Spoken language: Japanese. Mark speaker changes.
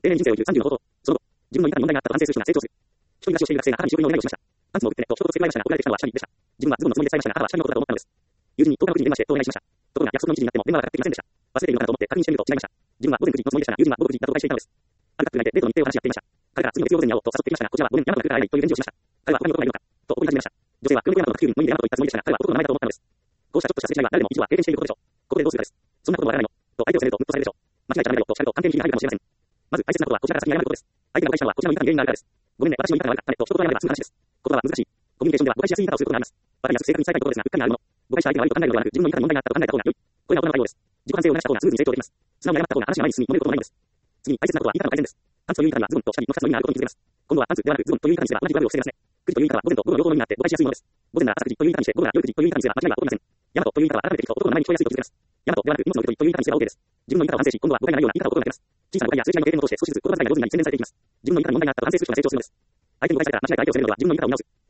Speaker 1: 定年人生を生きる30のこと。その後、自分の板に問題があったと反省する人が成長する。一人暮らしをしている学生が母に仕送りのお願いをしました。パンツも売ってねと衝突を付けられましたが、送られてきたのは下着でした。自分はズボンのつもりで伝えましたが、母は下着のことだと思ったのです。友人に10日のうちに電話してとお願いしました。ところが約束の日時になっても電話がかかってきませんでした。忘れているのかなと思って確認してみると違いました。自分は午前9時のつもりでしたが、友人は午後9時だと誤解していたのです。あるカップルがいてデートの日程を話し合っていました。彼が次の月曜日に会おうと誘ってきましたが、こちらは5年山と来る間にという返事をしました。彼は他に男がいるのかと怒り始めました。女性は熊本山とか9人の意味で山と言ったつもりでしたが、彼は男の名前だと思ったのです。こうしたちょっとしたすれ違いは誰でも一度は経験していることでしょう。ここでどうするかです。そんなことはわからないよ。と相手を責めるとムッとされるでしょう。間違えちゃダメだよと叱ると関係に火が入るかもしれません。まず大切なことはこちらから先に謝ることです。相手が誤解したのはこちらの言い方に原因があるからです。ごめんね、私の言い方が悪かったねと一言謝れば済む話です。言葉は難しい。コミュニケーションでは誤解しやすい言い方をすることがあります。わかりやすく正確に伝えたいところですが、うっかりなるもの。誤解した相手が悪いと考えるのではなく、自分の言い方に問題があったと考えた方が良い。これが大人の対応です。自己反省を促した方がスムーズに成長できます。素直に謝った方が話が前に進み、揉めることもないのです。次に大切なことは言い方の改善です。パンツという言い方にはズボンと下着の2つの意味があることに気づけます。今度はパンツではなくズボンという言い方にすれば同じ語尾をしていますね。9時という言い方は午前と午後の両方の意味があって誤解しやすいものです。午前なら朝9時という言い方にして、午後なら夜9時という言い方にすれば間違いは起こりません。ヤマトという言い方は改めて聞くと男の名前に聞こえやすいと気づけます。ヤマトではなく荷物の受け取りという言い方にすれば OK です。自分の言い方を反省し、今度は誤解がないような言い方を心がけます。小さな誤解や数字の経験を通して少しずつ言葉遣いが上手になり洗練されていきます。自分の言い方に問題があったら反省する人が成長するのです。相手に誤解されたら間違えた相手を責めるのでは自分の言い方を見直す。